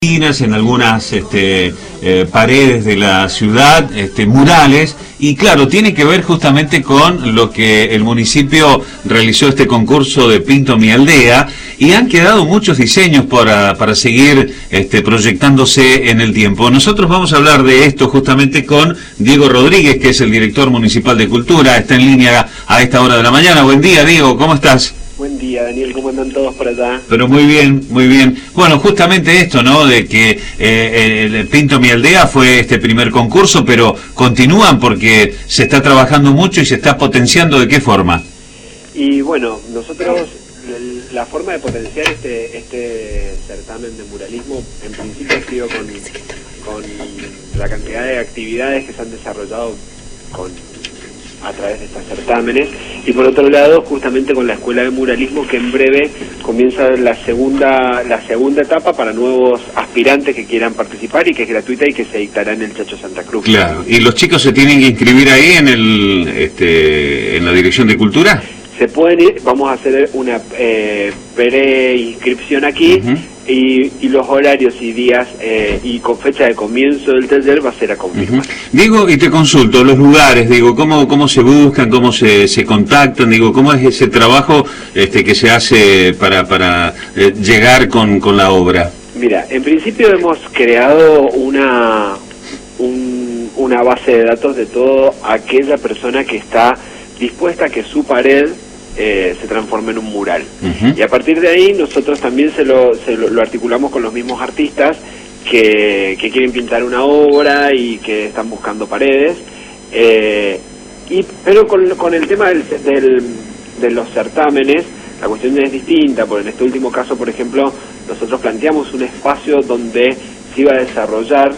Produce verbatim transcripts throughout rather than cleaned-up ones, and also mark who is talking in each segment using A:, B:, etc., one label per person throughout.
A: en algunas este, eh, paredes de la ciudad, este, murales, y claro, tiene que ver justamente con lo que el municipio realizó este concurso de Pinto mi aldea, y han quedado muchos diseños para, para seguir este, proyectándose en el tiempo. Nosotros vamos a hablar de esto justamente con Diego Rodríguez, que es el director municipal de Cultura, está en línea a esta hora de la mañana. Buen día, Diego, ¿cómo estás?
B: Buen día, Daniel, ¿cómo andan todos por allá?
A: Pero muy bien, muy bien. Bueno, justamente esto, ¿no? De que eh, el Pinto mi aldea fue este primer concurso, pero continúan porque se está trabajando mucho y se está potenciando. ¿De qué forma?
B: Y bueno, nosotros, la forma de potenciar este, este certamen de muralismo, en principio ha sido con, con la cantidad de actividades que se han desarrollado con... a través de estos certámenes, y por otro lado justamente con la escuela de muralismo, que en breve comienza la segunda la segunda etapa para nuevos aspirantes que quieran participar, y que es gratuita y que se dictará en el Chacho Santa Cruz.
A: Claro, ¿y los chicos se tienen que inscribir ahí en el este en la Dirección de Cultura?
B: Se pueden ir, vamos a hacer una eh, pre-inscripción aquí, uh-huh. y, y los horarios y días eh, y con fecha de comienzo del taller va a ser a confirmar.
A: Uh-huh. Digo, y te consulto, los lugares, digo, ¿cómo, cómo se buscan, cómo se, se contactan? Digo, ¿cómo es ese trabajo este que se hace para, para eh, llegar con, con la obra?
B: Mira, en principio hemos creado una, un, una base de datos de todo aquella persona que está dispuesta a que su pared Eh, se transforma en un mural. Uh-huh. Y a partir de ahí nosotros también se lo, se lo, lo articulamos con los mismos artistas que, que quieren pintar una obra y que están buscando paredes, eh, y pero con, con el tema del, del, de los certámenes la cuestión es distinta, porque en este último caso, por ejemplo, nosotros planteamos un espacio donde se iba a desarrollar,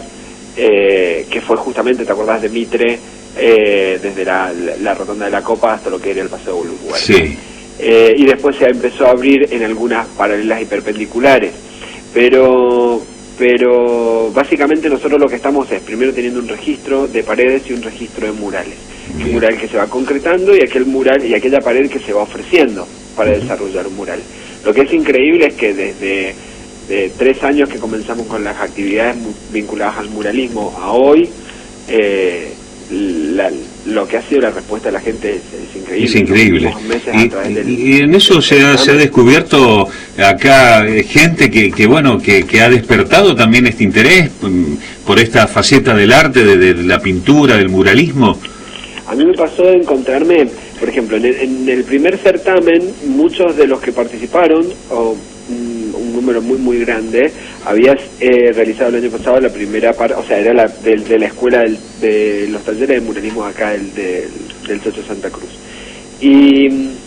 B: eh, que fue justamente, ¿te acordás de Mitre? Eh, desde la, la rotonda de la Copa hasta lo que era el Paseo Uruguay.
A: Sí.
B: Eh, y después se empezó a abrir en algunas paralelas y perpendiculares. Pero, pero básicamente nosotros lo que estamos es primero teniendo un registro de paredes y un registro de murales. Bien. Un mural que se va concretando y aquel mural y aquella pared que se va ofreciendo para desarrollar un mural. Lo que es increíble es que desde de tres años que comenzamos con las actividades vinculadas al muralismo a hoy, eh, La, lo que ha sido la respuesta de la gente es, es increíble.
A: Es increíble.
B: Y,
A: del... y en eso se ha, se ha descubierto acá eh, gente que, que bueno que, que ha despertado también este interés um, por esta faceta del arte, de, de la pintura, del muralismo.
B: A mí me pasó de encontrarme, por ejemplo, en el, en el primer certamen, muchos de los que participaron, o un, un número muy muy grande, había eh, realizado el año pasado la primera parte, o sea, era la, de, de la escuela del, de los talleres de muralismo acá del, del, del Chacho Santa Cruz. Y,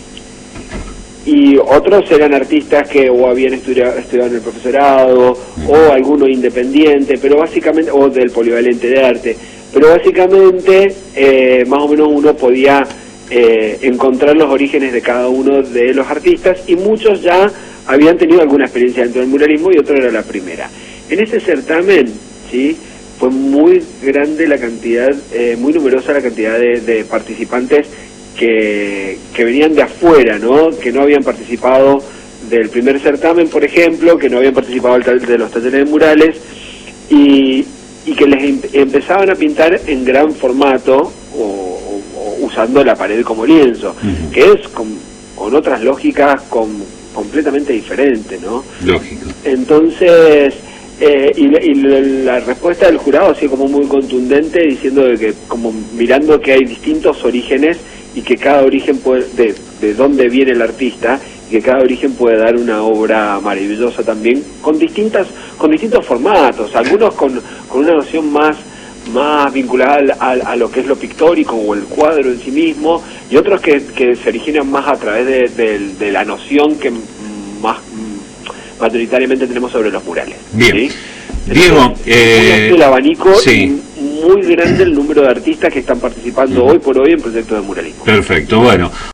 B: y otros eran artistas que o habían estudiado, estudiado en el profesorado, o alguno independiente, pero básicamente, o del polivalente de arte, pero básicamente eh, más o menos uno podía eh, encontrar los orígenes de cada uno de los artistas, y muchos ya habían tenido alguna experiencia dentro del muralismo y otro era la primera. En ese certamen, ¿sí?, fue muy grande la cantidad, eh, muy numerosa la cantidad de, de participantes que, que venían de afuera, ¿no?, que no habían participado del primer certamen, por ejemplo, que no habían participado de los talleres de murales, y, y que les em, empezaban a pintar en gran formato, o, o, o usando la pared como lienzo, uh-huh. que es con, con otras lógicas, con completamente diferente, ¿no?
A: Lógico.
B: Entonces, eh, y, y la, la respuesta del jurado ha sido como muy contundente, diciendo de que, como mirando que hay distintos orígenes y que cada origen puede, de, de dónde viene el artista, y que cada origen puede dar una obra maravillosa también, con distintas, con distintos formatos, algunos con, con una noción más más vinculada a, a lo que es lo pictórico o el cuadro en sí mismo, y otros que, que se originan más a través de, de, de la noción que más mayoritariamente tenemos sobre los murales.
A: Bien.
B: ¿Sí?
A: Diego, eh,
B: el abanico,
A: sí.
B: muy grande el número de artistas que están participando uh-huh. hoy por hoy en proyectos de muralismo.
A: Perfecto, bueno.